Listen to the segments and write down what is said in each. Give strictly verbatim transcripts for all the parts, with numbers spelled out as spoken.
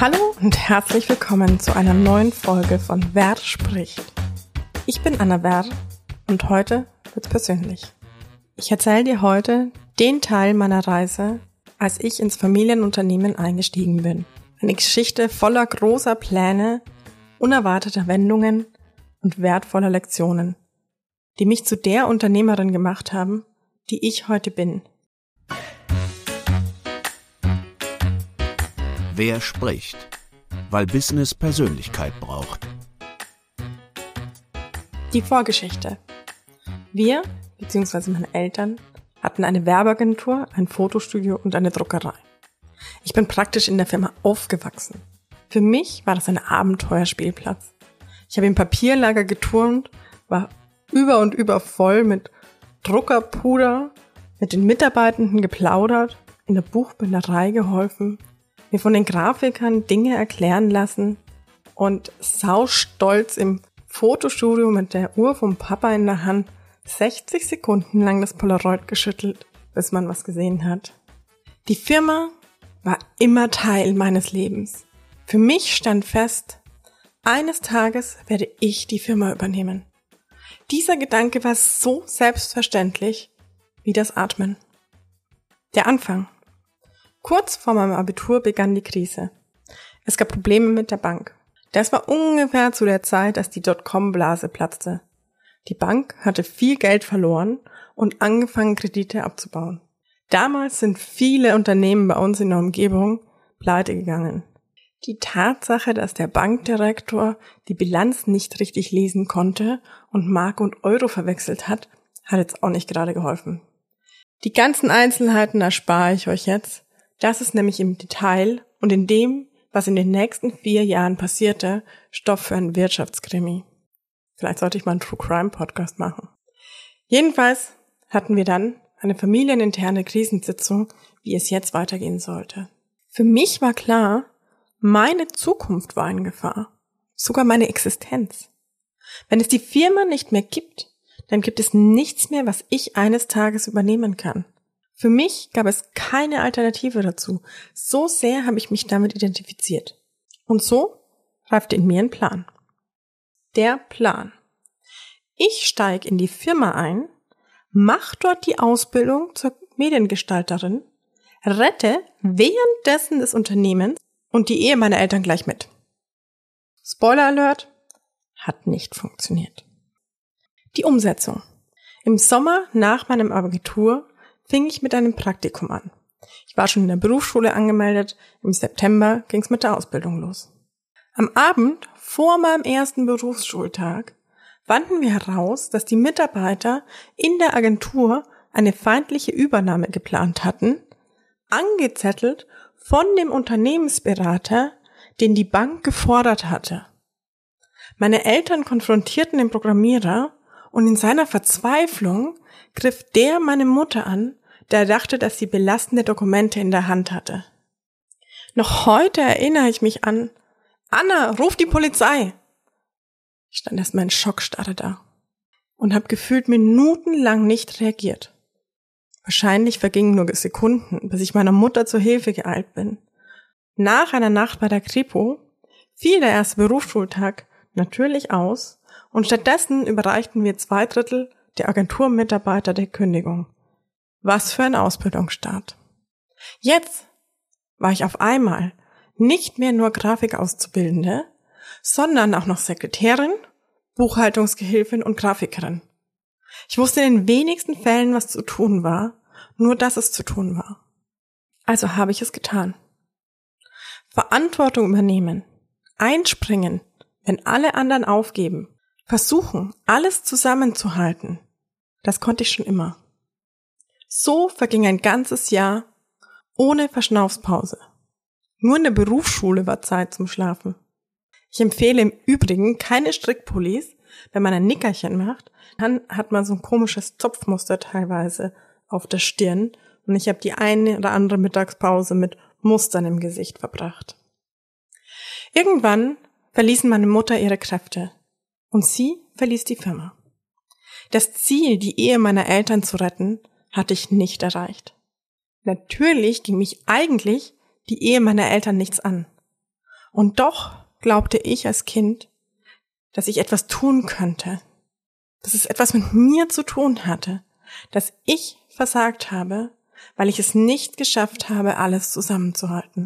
Hallo und herzlich willkommen zu einer neuen Folge von Wer spricht. Ich bin Anna Wer und heute wird's persönlich. Ich erzähle dir heute den Teil meiner Reise, als ich ins Familienunternehmen eingestiegen bin. Eine Geschichte voller großer Pläne, unerwarteter Wendungen und wertvoller Lektionen, die mich zu der Unternehmerin gemacht haben, die ich heute bin. Wer spricht? Weil Business Persönlichkeit braucht. Die Vorgeschichte. Wir, beziehungsweise meine Eltern, hatten eine Werbeagentur, ein Fotostudio und eine Druckerei. Ich bin praktisch in der Firma aufgewachsen. Für mich war das ein Abenteuerspielplatz. Ich habe im Papierlager geturnt, war über und über voll mit Druckerpuder, mit den Mitarbeitenden geplaudert, in der Buchbinderei geholfen, mir von den Grafikern Dinge erklären lassen und saustolz im Fotostudio mit der Uhr vom Papa in der Hand sechzig Sekunden lang das Polaroid geschüttelt, bis man was gesehen hat. Die Firma war immer Teil meines Lebens. Für mich stand fest, eines Tages werde ich die Firma übernehmen. Dieser Gedanke war so selbstverständlich wie das Atmen. Der Anfang. Kurz vor meinem Abitur begann die Krise. Es gab Probleme mit der Bank. Das war ungefähr zu der Zeit, als die Dotcom-Blase platzte. Die Bank hatte viel Geld verloren und angefangen, Kredite abzubauen. Damals sind viele Unternehmen bei uns in der Umgebung pleite gegangen. Die Tatsache, dass der Bankdirektor die Bilanz nicht richtig lesen konnte und Mark und Euro verwechselt hat, hat jetzt auch nicht gerade geholfen. Die ganzen Einzelheiten erspare ich euch jetzt. Das ist nämlich im Detail und in dem, was in den nächsten vier Jahren passierte, Stoff für einen Wirtschaftskrimi. Vielleicht sollte ich mal einen True Crime Podcast machen. Jedenfalls hatten wir dann eine familieninterne Krisensitzung, wie es jetzt weitergehen sollte. Für mich war klar, meine Zukunft war in Gefahr. Sogar meine Existenz. Wenn es die Firma nicht mehr gibt, dann gibt es nichts mehr, was ich eines Tages übernehmen kann. Für mich gab es keine Alternative dazu. So sehr habe ich mich damit identifiziert. Und so reifte in mir ein Plan. Der Plan. Ich steige in die Firma ein, mache dort die Ausbildung zur Mediengestalterin, rette währenddessen das Unternehmen und die Ehe meiner Eltern gleich mit. Spoiler Alert, hat nicht funktioniert. Die Umsetzung. Im Sommer nach meinem Abitur fing ich mit einem Praktikum an. Ich war schon in der Berufsschule angemeldet, im September ging es mit der Ausbildung los. Am Abend vor meinem ersten Berufsschultag fanden wir heraus, dass die Mitarbeiter in der Agentur eine feindliche Übernahme geplant hatten, angezettelt von dem Unternehmensberater, den die Bank gefordert hatte. Meine Eltern konfrontierten den Programmierer und in seiner Verzweiflung griff der meine Mutter an, der dachte, dass sie belastende Dokumente in der Hand hatte. Noch heute erinnere ich mich an: Anna, ruf die Polizei! Ich stand erstmal in Schockstarre da und habe gefühlt minutenlang nicht reagiert. Wahrscheinlich vergingen nur Sekunden, bis ich meiner Mutter zur Hilfe geeilt bin. Nach einer Nacht bei der Kripo fiel der erste Berufsschultag natürlich aus und stattdessen überreichten wir zwei Drittel der Agenturmitarbeiter der Kündigung. Was für ein Ausbildungsstart. Jetzt war ich auf einmal nicht mehr nur Grafikauszubildende, sondern auch noch Sekretärin, Buchhaltungsgehilfin und Grafikerin. Ich wusste in den wenigsten Fällen, was zu tun war, nur dass es zu tun war. Also habe ich es getan. Verantwortung übernehmen, einspringen, wenn alle anderen aufgeben, versuchen, alles zusammenzuhalten, das konnte ich schon immer. So verging ein ganzes Jahr ohne Verschnaufspause. Nur in der Berufsschule war Zeit zum Schlafen. Ich empfehle im Übrigen keine Strickpullis. Wenn man ein Nickerchen macht, dann hat man so ein komisches Zopfmuster teilweise auf der Stirn und ich habe die eine oder andere Mittagspause mit Mustern im Gesicht verbracht. Irgendwann verließen meine Mutter ihre Kräfte und sie verließ die Firma. Das Ziel, die Ehe meiner Eltern zu retten, hatte ich nicht erreicht. Natürlich ging mich eigentlich die Ehe meiner Eltern nichts an. Und doch glaubte ich als Kind, dass ich etwas tun könnte, dass es etwas mit mir zu tun hatte, dass ich versagt habe, weil ich es nicht geschafft habe, alles zusammenzuhalten.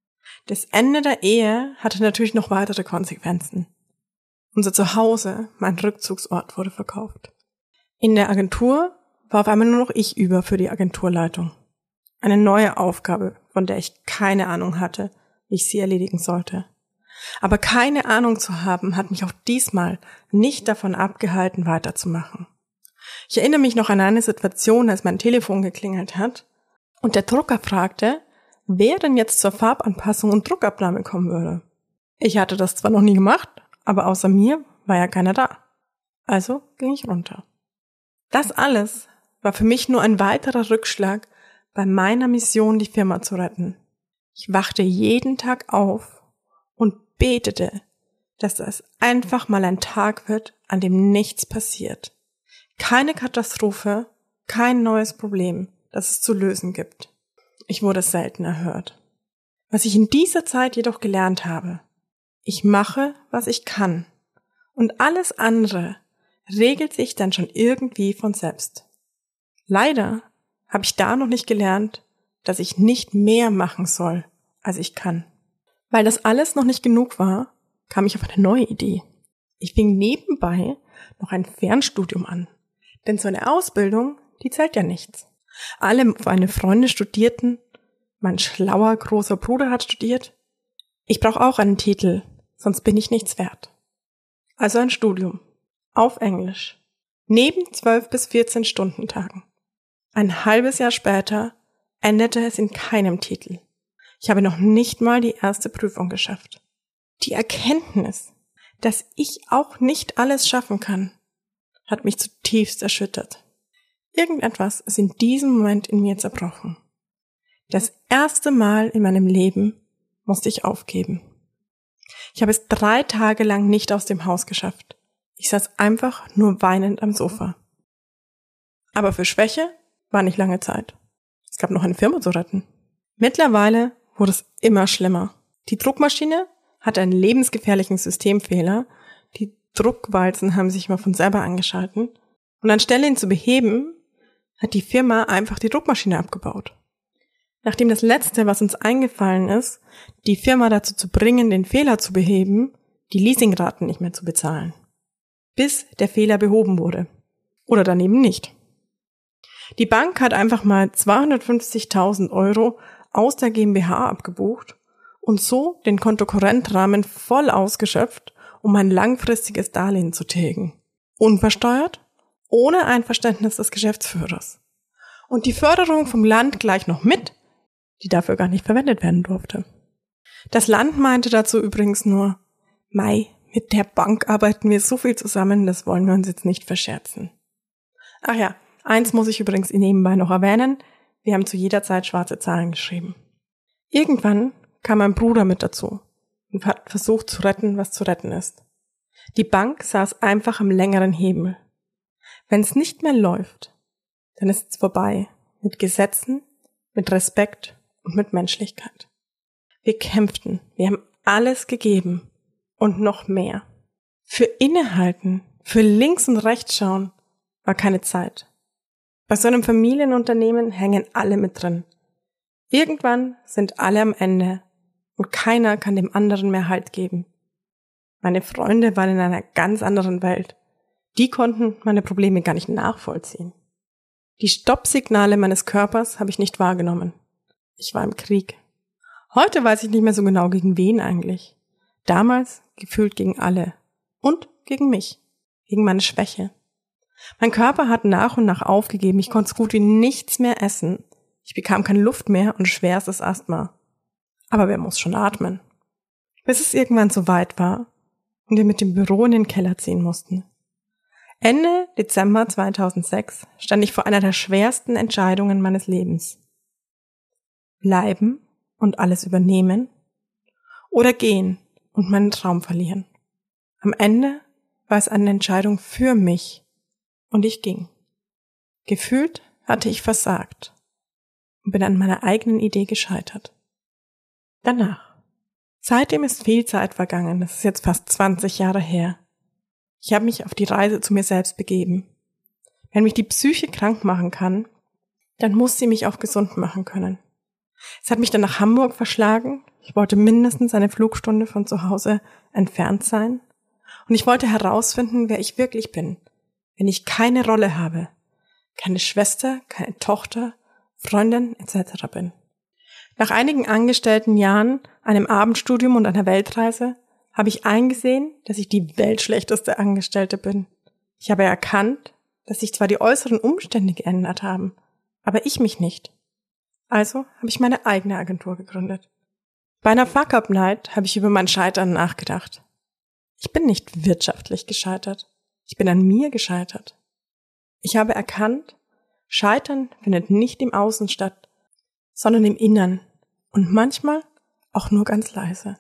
Das Ende der Ehe hatte natürlich noch weitere Konsequenzen. Unser Zuhause, mein Rückzugsort, wurde verkauft. In der Agentur war auf einmal nur noch ich über für die Agenturleitung. Eine neue Aufgabe, von der ich keine Ahnung hatte, wie ich sie erledigen sollte. Aber keine Ahnung zu haben, hat mich auch diesmal nicht davon abgehalten, weiterzumachen. Ich erinnere mich noch an eine Situation, als mein Telefon geklingelt hat und der Drucker fragte, wer denn jetzt zur Farbanpassung und Druckabnahme kommen würde. Ich hatte das zwar noch nie gemacht, aber außer mir war ja keiner da. Also ging ich runter. Das alles war für mich nur ein weiterer Rückschlag bei meiner Mission, die Firma zu retten. Ich wachte jeden Tag auf und betete, dass es einfach mal ein Tag wird, an dem nichts passiert. Keine Katastrophe, kein neues Problem, das es zu lösen gibt. Ich wurde selten erhört. Was ich in dieser Zeit jedoch gelernt habe: Ich mache, was ich kann. Und alles andere regelt sich dann schon irgendwie von selbst. Leider habe ich da noch nicht gelernt, dass ich nicht mehr machen soll, als ich kann. Weil das alles noch nicht genug war, kam ich auf eine neue Idee. Ich fing nebenbei noch ein Fernstudium an. Denn so eine Ausbildung, die zählt ja nichts. Alle meine Freunde studierten, mein schlauer großer Bruder hat studiert. Ich brauche auch einen Titel, sonst bin ich nichts wert. Also ein Studium. Auf Englisch. Neben zwölf bis vierzehn Stundentagen. Ein halbes Jahr später endete es in keinem Titel. Ich habe noch nicht mal die erste Prüfung geschafft. Die Erkenntnis, dass ich auch nicht alles schaffen kann, hat mich zutiefst erschüttert. Irgendetwas ist in diesem Moment in mir zerbrochen. Das erste Mal in meinem Leben musste ich aufgeben. Ich habe es drei Tage lang nicht aus dem Haus geschafft. Ich saß einfach nur weinend am Sofa. Aber für Schwäche war nicht lange Zeit. Es gab noch eine Firma zu retten. Mittlerweile wurde es immer schlimmer. Die Druckmaschine hatte einen lebensgefährlichen Systemfehler. Die Druckwalzen haben sich mal von selber angeschalten. Und anstelle ihn zu beheben, hat die Firma einfach die Druckmaschine abgebaut. Nachdem das Letzte, was uns eingefallen ist, die Firma dazu zu bringen, den Fehler zu beheben, die Leasingraten nicht mehr zu bezahlen. Bis der Fehler behoben wurde. Oder daneben nicht. Die Bank hat einfach mal zweihundertfünfzigtausend Euro aus der GmbH abgebucht und so den Kontokorrentrahmen voll ausgeschöpft, um ein langfristiges Darlehen zu tilgen. Unversteuert, ohne Einverständnis des Geschäftsführers. Und die Förderung vom Land gleich noch mit, die dafür gar nicht verwendet werden durfte. Das Land meinte dazu übrigens nur, Mei, mit der Bank arbeiten wir so viel zusammen, das wollen wir uns jetzt nicht verscherzen. Ach ja, eins muss ich übrigens nebenbei noch erwähnen, wir haben zu jeder Zeit schwarze Zahlen geschrieben. Irgendwann kam mein Bruder mit dazu und hat versucht zu retten, was zu retten ist. Die Bank saß einfach am längeren Hebel. Wenn es nicht mehr läuft, dann ist es vorbei mit Gesetzen, mit Respekt und mit Menschlichkeit. Wir kämpften, wir haben alles gegeben und noch mehr. Für Innehalten, für links und rechts schauen war keine Zeit. Bei so einem Familienunternehmen hängen alle mit drin. Irgendwann sind alle am Ende und keiner kann dem anderen mehr Halt geben. Meine Freunde waren in einer ganz anderen Welt. Die konnten meine Probleme gar nicht nachvollziehen. Die Stoppsignale meines Körpers habe ich nicht wahrgenommen. Ich war im Krieg. Heute weiß ich nicht mehr so genau, gegen wen eigentlich. Damals gefühlt gegen alle. Und gegen mich. Gegen meine Schwäche. Mein Körper hat nach und nach aufgegeben. Ich konnte so gut wie nichts mehr essen. Ich bekam keine Luft mehr und schwerstes Asthma. Aber wer muss schon atmen? Bis es irgendwann so weit war und wir mit dem Büro in den Keller ziehen mussten. Ende Dezember zweitausendsechs stand ich vor einer der schwersten Entscheidungen meines Lebens. Bleiben und alles übernehmen oder gehen und meinen Traum verlieren. Am Ende war es eine Entscheidung für mich und ich ging. Gefühlt hatte ich versagt und bin an meiner eigenen Idee gescheitert. Danach, Seitdem ist viel Zeit vergangen, das ist jetzt fast zwanzig Jahre her. Ich habe mich auf die Reise zu mir selbst begeben. Wenn mich die Psyche krank machen kann, dann muss sie mich auch gesund machen können. Es hat mich dann nach Hamburg verschlagen. Ich wollte mindestens eine Flugstunde von zu Hause entfernt sein. Und ich wollte herausfinden, wer ich wirklich bin, wenn ich keine Rolle habe, keine Schwester, keine Tochter, Freundin et cetera bin. Nach einigen angestellten Jahren, einem Abendstudium und einer Weltreise habe ich eingesehen, dass ich die weltschlechteste Angestellte bin. Ich habe erkannt, dass sich zwar die äußeren Umstände geändert haben, aber ich mich nicht. Also habe ich meine eigene Agentur gegründet. Bei einer Fuck-Up-Night habe ich über mein Scheitern nachgedacht. Ich bin nicht wirtschaftlich gescheitert. Ich bin an mir gescheitert. Ich habe erkannt, Scheitern findet nicht im Außen statt, sondern im Innern und manchmal auch nur ganz leise.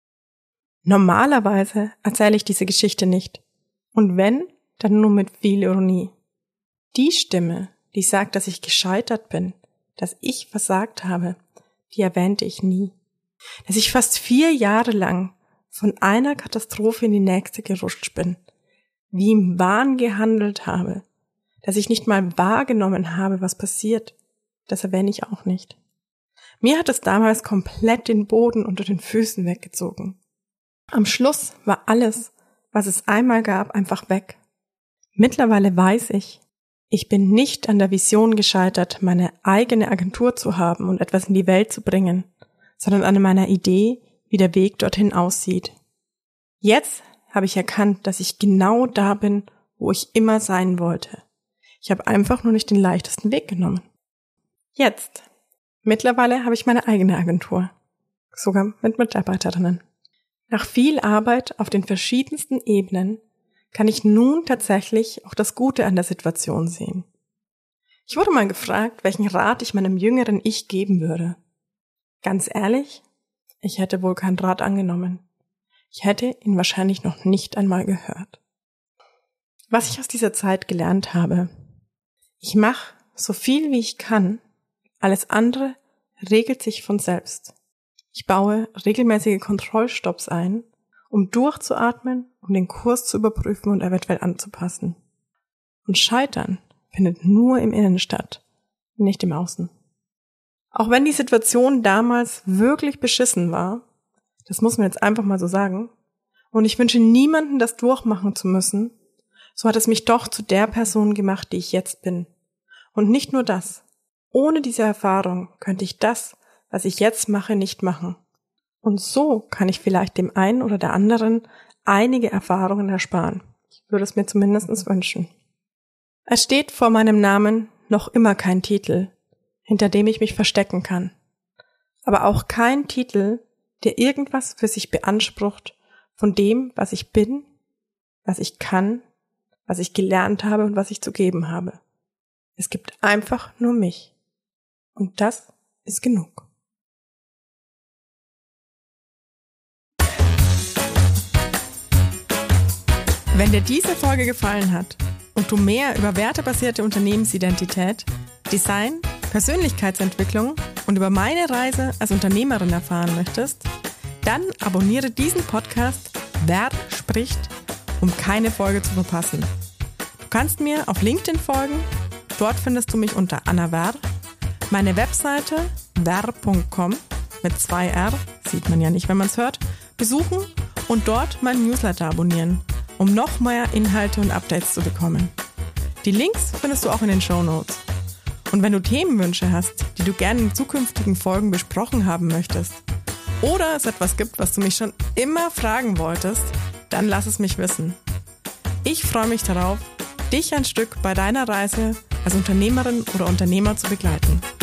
Normalerweise erzähle ich diese Geschichte nicht und wenn, dann nur mit viel Ironie. Die Stimme, die sagt, dass ich gescheitert bin, dass ich versagt habe, die erwähnte ich nie. Dass ich fast vier Jahre lang von einer Katastrophe in die nächste gerutscht bin, wie im Wahn gehandelt habe, dass ich nicht mal wahrgenommen habe, was passiert, das erwähne ich auch nicht. Mir hat es damals komplett den Boden unter den Füßen weggezogen. Am Schluss war alles, was es einmal gab, einfach weg. Mittlerweile weiß ich, ich bin nicht an der Vision gescheitert, meine eigene Agentur zu haben und etwas in die Welt zu bringen, sondern an meiner Idee, wie der Weg dorthin aussieht. Jetzt habe ich erkannt, dass ich genau da bin, wo ich immer sein wollte. Ich habe einfach nur nicht den leichtesten Weg genommen. Jetzt. Mittlerweile habe ich meine eigene Agentur. Sogar mit Mitarbeiterinnen. Nach viel Arbeit auf den verschiedensten Ebenen kann ich nun tatsächlich auch das Gute an der Situation sehen. Ich wurde mal gefragt, welchen Rat ich meinem jüngeren Ich geben würde. Ganz ehrlich, ich hätte wohl keinen Rat angenommen. Ich hätte ihn wahrscheinlich noch nicht einmal gehört. Was ich aus dieser Zeit gelernt habe: Ich mache so viel wie ich kann, alles andere regelt sich von selbst. Ich baue regelmäßige Kontrollstopps ein, um durchzuatmen, um den Kurs zu überprüfen und eventuell anzupassen. Und Scheitern findet nur im Innen statt, nicht im Außen. Auch wenn die Situation damals wirklich beschissen war, das muss man jetzt einfach mal so sagen, und ich wünsche niemanden, das durchmachen zu müssen, so hat es mich doch zu der Person gemacht, die ich jetzt bin. Und nicht nur das. Ohne diese Erfahrung könnte ich das, was ich jetzt mache, nicht machen. Und so kann ich vielleicht dem einen oder der anderen einige Erfahrungen ersparen. Ich würde es mir zumindest wünschen. Es steht vor meinem Namen noch immer kein Titel, hinter dem ich mich verstecken kann. Aber auch kein Titel, der irgendwas für sich beansprucht von dem, was ich bin, was ich kann, was ich gelernt habe und was ich zu geben habe. Es gibt einfach nur mich. Und das ist genug. Wenn dir diese Folge gefallen hat und du mehr über wertebasierte Unternehmensidentität, Design, Persönlichkeitsentwicklung und über meine Reise als Unternehmerin erfahren möchtest, dann abonniere diesen Podcast Wer spricht, um keine Folge zu verpassen. Du kannst mir auf LinkedIn folgen, dort findest du mich unter Anna Werr, meine Webseite werr punkt com mit zwei R, sieht man ja nicht, wenn man es hört, besuchen und dort meinen Newsletter abonnieren, um noch mehr Inhalte und Updates zu bekommen. Die Links findest du auch in den Shownotes. Und wenn du Themenwünsche hast, die du gerne in zukünftigen Folgen besprochen haben möchtest, oder es etwas gibt, was du mich schon immer fragen wolltest, dann lass es mich wissen. Ich freue mich darauf, dich ein Stück bei deiner Reise als Unternehmerin oder Unternehmer zu begleiten.